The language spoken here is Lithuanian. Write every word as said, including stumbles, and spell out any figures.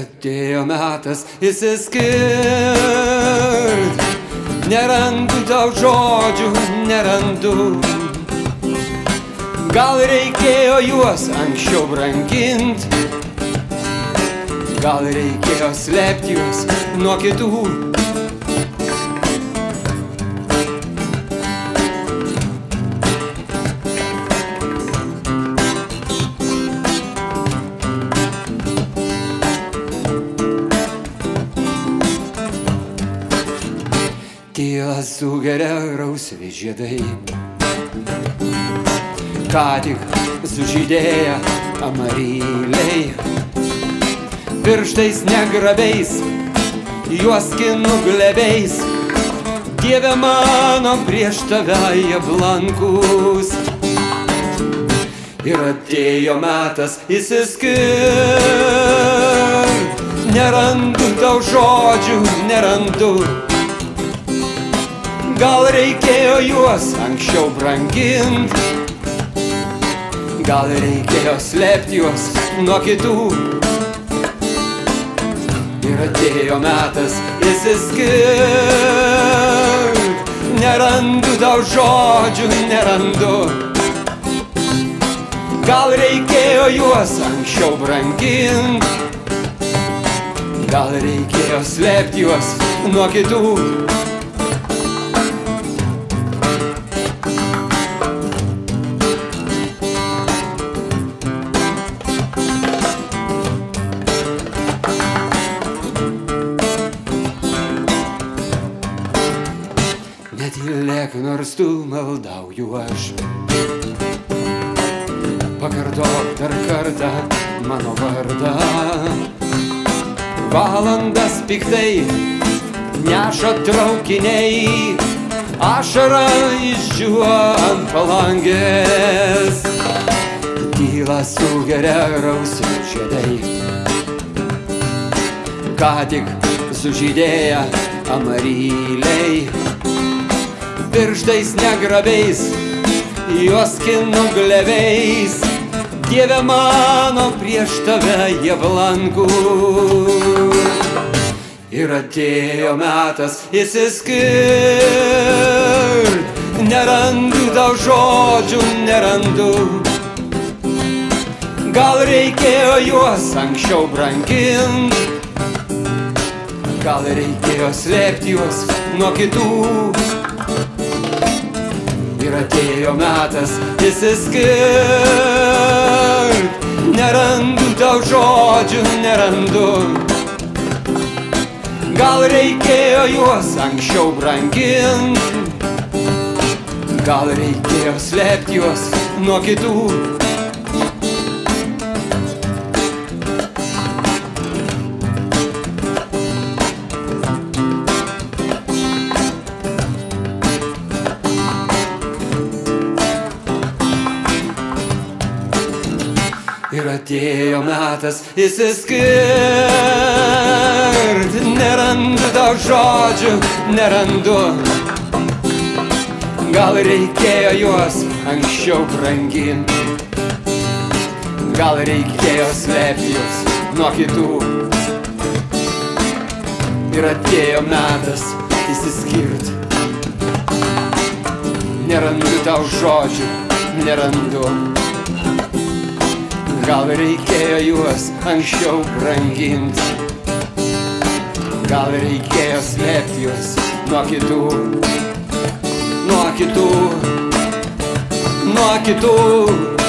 atėjo metas išsiskirt. Nerandu tau žodžių, nerandu. Gal reikėjo juos anksčiau brangint, gal reikėjo slėpti juos nuo kitų. Tylą sugeria rausvi žiedai, ką tik sužydėję amaryliai. Pirštais negrabiais, juos skinu glebiais. Dieve mano, prieš tave jie blankus. Ir atėjo metas išsiskirt. Nerandu tau žodžių, nerandu. Gal reikėjo juos anksčiau brangint, gal reikėjo slėpti juos nuo kitų. Ir atėjo metas išsiskirt. Nerandu tau žodžių, nerandu. Gal reikėjo juos anksčiau brangint, gal reikėjo slėpti juos nuo kitų. Netylėk, nors tu maldauju aš. Pakartok dar kartą mano vardą. Valandas piktai neša traukiniai, ašara išdžiūva ant palangės. Tylą sugeria rausvi žiedai, ką tik sužydėję amaryliai. Pirštais negrabiais, juos skinu glebiais. Dieve mano, prieš tave jie blankus. Ir atėjo metas išsiskirt. Nerandu tau žodžių, nerandu. Gal reikėjo juos anksčiau brangint, gal reikėjo slėpti juos nuo kitų. Ir atėjo metas išsiskirt. Nerandu tau žodžių, nerandu. Gal reikėjo juos anksčiau brangint, gal reikėjo slėpti juos nuo kitų. Ir atėjo metas išsiskirt. Nerandu tau žodžių, nerandu. Gal reikėjo juos anksčiau brangint, gal reikėjo slėpti juos nuo kitų. Ir atėjo metas išsiskirt. Nerandu tau žodžių, nerandu. Gal reikėjo juos anksčiau brangint, gal reikėjo slėpti juos nuo kitų. Nuo kitų, nuo kitų.